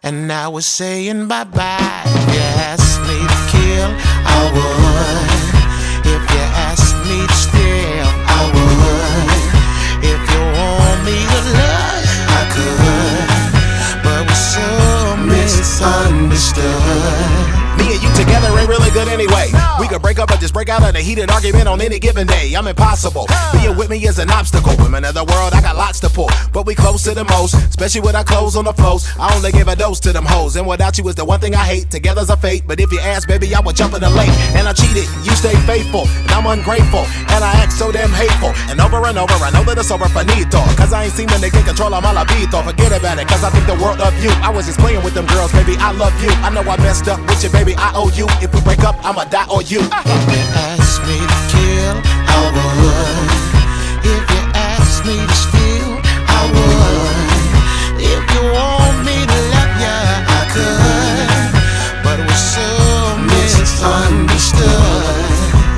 and now we're saying bye-bye. If you asked me to kill, I would. If you asked me to steal, I would. If you want me to love, I could. But we're so misunderstood. Me and you together ain't really good anyway. We could break up or just break out of a heated argument on any given day. I'm impossible. Being with me is an obstacle. Women of the world, I got lots to pull, but we close to the most, especially with our clothes on the floors. I only give a dose to them hoes, and without you is the one thing I hate. Together's a fate, but if you ask, baby, I would jump in the lake. And I cheated, you stay faithful, and I'm ungrateful, and I act so damn hateful. And over, I know that it's over finito, cause I ain't seeming to get control of my libido. Forget about it, cause I think the world of you. I was just playing with them girls, baby, I love you. I know I messed up with you, baby, I owe you. If we break up, I'ma die or you. If you ask me to kill, I would. If you ask me to steal, I would. If you want me to love ya, I could. But we're so misunderstood.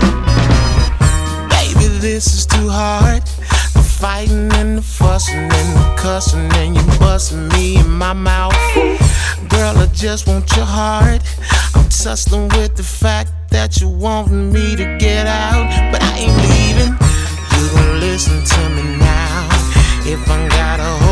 Baby, this is too hard. The fighting and the fussing and the cussing, and you busting me in my mouth. Girl, I just want your heart. I'm tussling with the fact that you want me to get out, but I ain't leaving. You gon' listen to me now. If I gotta